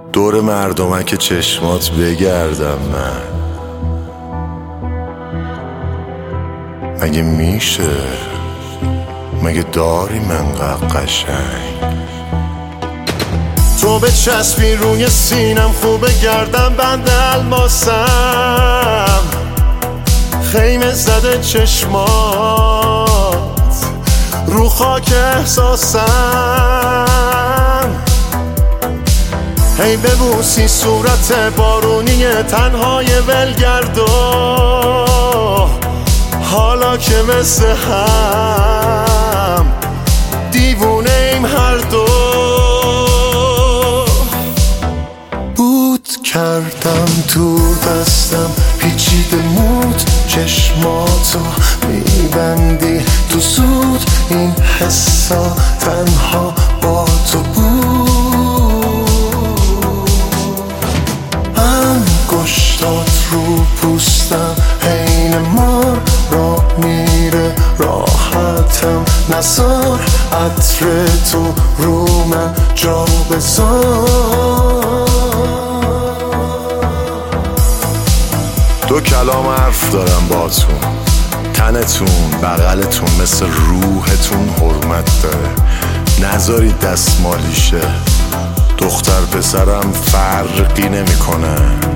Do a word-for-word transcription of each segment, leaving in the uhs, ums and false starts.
دور مردمک چشمات بگردم من، مگه میشه؟ مگه داری منقدر قشنگ؟ تو به چسبی روی سینم، خوبه گردم بند الماسم، خیمه زده چشمات رو خاک احساسم. هی ببوسی صورت بارونی تنهای ولگردو، حالا که مثل هم دیوونه ایم هر دو. بود کردم تو دستم پیچیده مود، چشماتو میبندی تو زود، این حسا تنها با تو بود. انگشتات رو پوستم حین مار را میره راحتم، نزار عطر تو رو من جا بذار. دو کلام حرف دارم باتون، تنتون بغلتون مثل روحتون حرمت داره، نذارید دستمالیشه. دختر پسرم فرقی نمیکنه.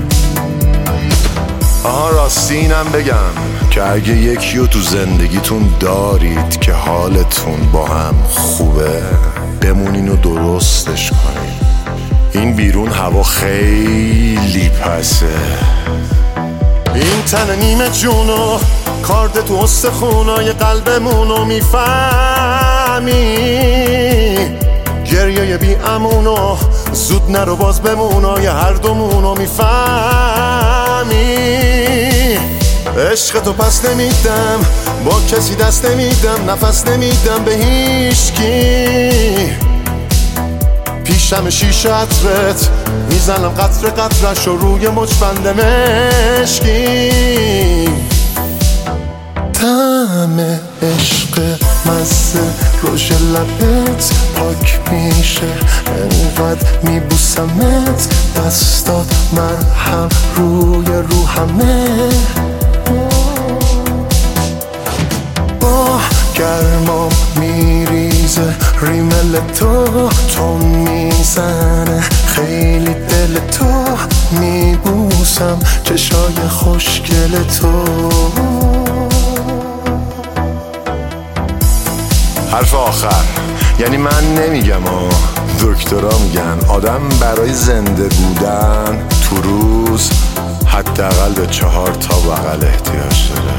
آها راستی اینم بگم که اگه یکیو تو زندگیتون دارید که حالتون با هم خوبه، بمونین و درستش کنین. این بیرون هوا خیلی پسه. این تن نیمه جونو کارد تو استخونای قلبمونو میفهمی، گریه بی امونو زود نرو باز بمونای هر دومونو میفهمی. عشق تو پس نمیدم، با کسی دست نمیدم، نفس نمیدم به هیچکی. پیشم شیشه عطرت میزنم قطره قطرش رو روی مچبند مشکی. طعم عشق مزه روش لبت پاک میشه، انقدر میبوسمت دستات مرهم روی روحمه. با گرمام میریزه ریمل تو، تون میزنه خیلی دل تو، میبوسم چشای خوشگل تو. حرف آخر یعنی من نمیگم ها، دکترها میگن آدم برای زنده بودن تو روز حداقل به چهار تا بغل احتیاج داره.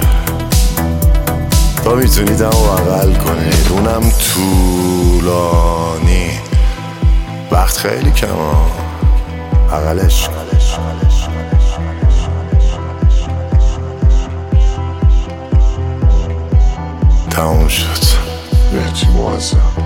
تا میتونید هم بغل کنید، اونم طولانی. وقت خیلی کم ها، بغلش تموم شد. بهتی موازم